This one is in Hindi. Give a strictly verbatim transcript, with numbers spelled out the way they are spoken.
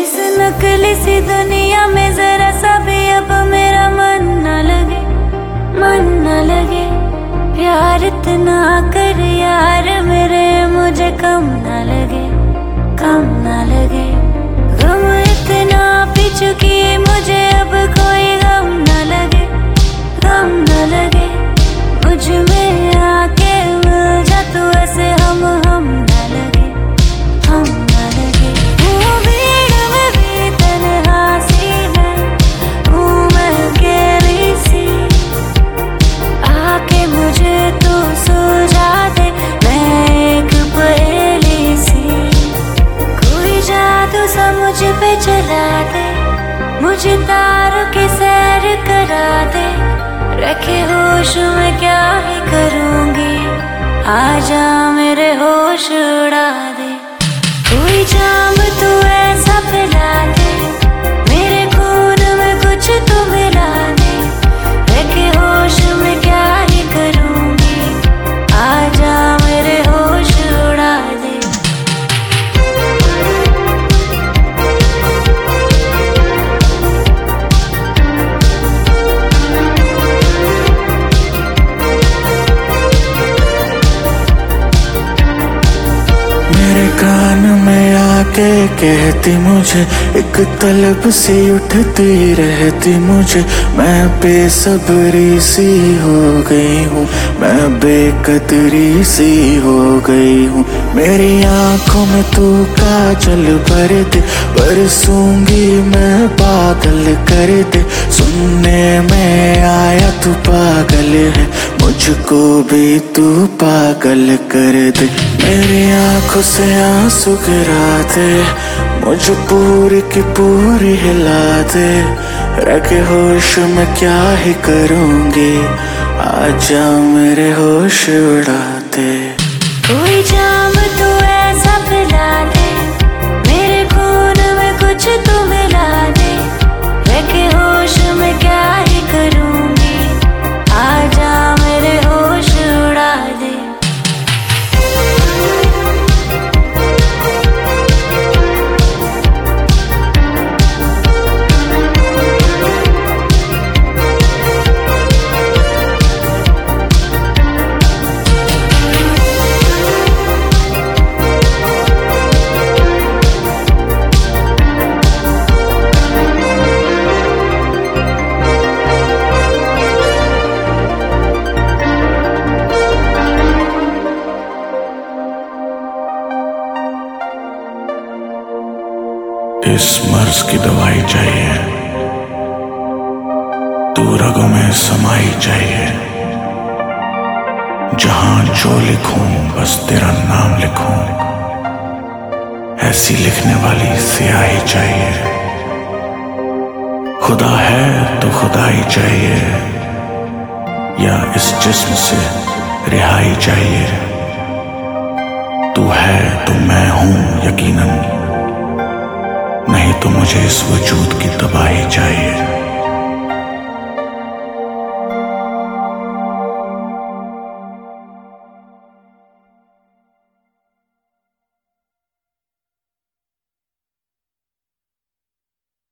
इस नकली सी दुनिया में जरा सा भी अब मेरा मन न लगे, मन न लगे। प्यार इतना कर यार मेरे, मुझे कम न लगे, कम न लगे। गम इतना पी चुकी मुझे अब कोई गम न लगे, गम न लगे। मुझ में आके मिल जा तू, ऐसे हम हम न लगे, हम न लगे। हूँ भीड़ में भी तन्हा सी मैं, हूँ मैं अकेली सी। आके मुझे तू सुलझा दे, मैं एक पहेली सी। कोई जादू सा मुझ पे चला दे, मुझे तारों की सैर करा दे। रखे होश में क्या ही करूँगी, आजा मेरे होश उड़ा दे। कोई जाम तू ऐसा पिला दे, मेरे खून में कुछ तू मिला दे। रखे होश में क्या ही करूँगी, आजा मेरे होश उड़ा दे। मेरे कान में आके कहती मुझे, एक तलब सी उठती रहती मुझे। मैं बेसब्री सी हो गई हूँ, मैं बेकदरी सी हो गई हूँ। मेरी आंखों में तू काजल भर दे, बरसूंगी मैं बादल कर दे। सुनने में आया तू पागल है, मुझको भी तू पागल कर दे। मेरी आंखों से आंसू गिरा दे, मुझे पूरी की पूरी हिला दे। रखे होश में क्या ही करूँगी, आजा मेरे होश उड़ा दे। कोई जाम तू ऐसा पिला दे, मेरे खून में कुछ तू मिला दे। रखे होश में क्या ही करूँगी, आजा मेरे होश उड़ा दे। इस मर्ज की दवाई चाहिए, तू रगों में समाई चाहिए। जहां जो लिखूं बस तेरा नाम लिखूं, ऐसी लिखने वाली स्याही चाहिए। खुदा है तो खुदाई चाहिए, या इस जिस्म से रिहाई चाहिए। तू है तो मैं हूं यकीनन, नहीं तो मुझे इस वजूद की तबाही चाहिए।